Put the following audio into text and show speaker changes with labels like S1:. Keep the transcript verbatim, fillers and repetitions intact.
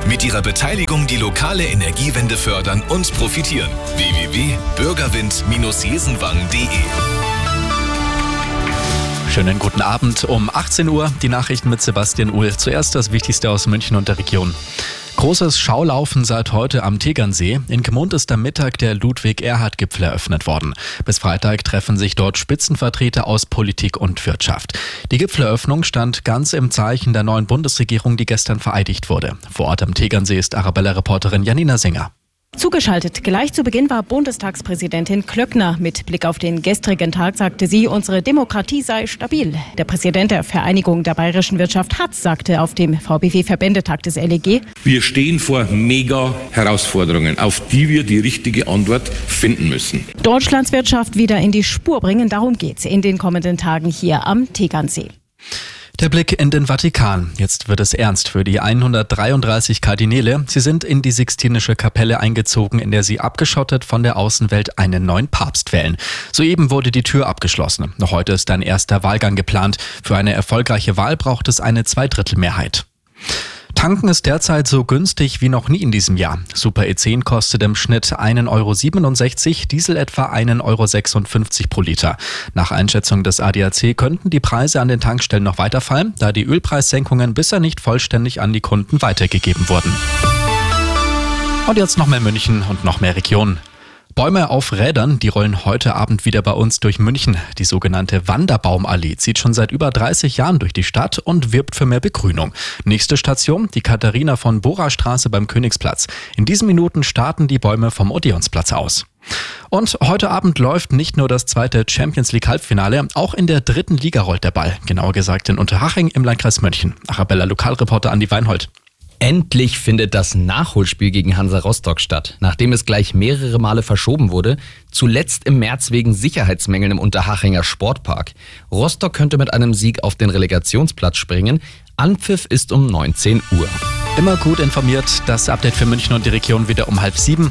S1: Mit ihrer Beteiligung die lokale Energiewende fördern und profitieren. w w w punkt bürgerwind Bindestrich jesenwang punkt de
S2: Schönen guten Abend um achtzehn Uhr. Die Nachrichten mit Sebastian Uhl. Zuerst das Wichtigste aus München und der Region. Großes Schaulaufen seit heute am Tegernsee. In Gmund ist am Mittag der Ludwig-Erhard-Gipfel eröffnet worden. Bis Freitag treffen sich dort Spitzenvertreter aus Politik und Wirtschaft. Die Gipfeleröffnung stand ganz im Zeichen der neuen Bundesregierung, die gestern vereidigt wurde. Vor Ort am Tegernsee ist Arabella-Reporterin Janina Singer.
S3: Zugeschaltet gleich zu Beginn war Bundestagspräsidentin Klöckner. Mit Blick auf den gestrigen Tag sagte sie, unsere Demokratie sei stabil. Der Präsident der Vereinigung der bayerischen Wirtschaft Hatz sagte auf dem V B W-Verbändetag des L E G:
S4: Wir stehen vor Mega-Herausforderungen, auf die wir die richtige Antwort finden müssen.
S3: Deutschlands Wirtschaft wieder in die Spur bringen, darum geht's in den kommenden Tagen hier am Tegernsee.
S2: Der Blick in den Vatikan. Jetzt wird es ernst für die hundertdreiunddreißig Kardinäle. Sie sind in die Sixtinische Kapelle eingezogen, in der sie abgeschottet von der Außenwelt einen neuen Papst wählen. Soeben wurde die Tür abgeschlossen. Noch heute ist ein erster Wahlgang geplant. Für eine erfolgreiche Wahl braucht es eine Zweidrittelmehrheit. Tanken ist derzeit so günstig wie noch nie in diesem Jahr. Super E zehn kostet im Schnitt ein Euro siebenundsechzig, Diesel etwa ein Euro sechsundfünfzig pro Liter. Nach Einschätzung des A D A C könnten die Preise an den Tankstellen noch weiter fallen, da die Ölpreissenkungen bisher nicht vollständig an die Kunden weitergegeben wurden. Und jetzt noch mehr München und noch mehr Region. Bäume auf Rädern, die rollen heute Abend wieder bei uns durch München. Die sogenannte Wanderbaumallee zieht schon seit über dreißig Jahren durch die Stadt und wirbt für mehr Begrünung. Nächste Station, die Katharina von Bora Straße beim Königsplatz. In diesen Minuten starten die Bäume vom Odeonsplatz aus. Und heute Abend läuft nicht nur das zweite Champions League Halbfinale, auch in der dritten Liga rollt der Ball. Genauer gesagt in Unterhaching im Landkreis München. Arabella Lokalreporter Andi Weinhold.
S5: Endlich findet das Nachholspiel gegen Hansa Rostock statt, nachdem es gleich mehrere Male verschoben wurde, zuletzt im März wegen Sicherheitsmängeln im Unterhachinger Sportpark. Rostock könnte mit einem Sieg auf den Relegationsplatz springen. Anpfiff ist um neunzehn Uhr.
S2: Immer gut informiert, das Update für München und die Region wieder um halb sieben.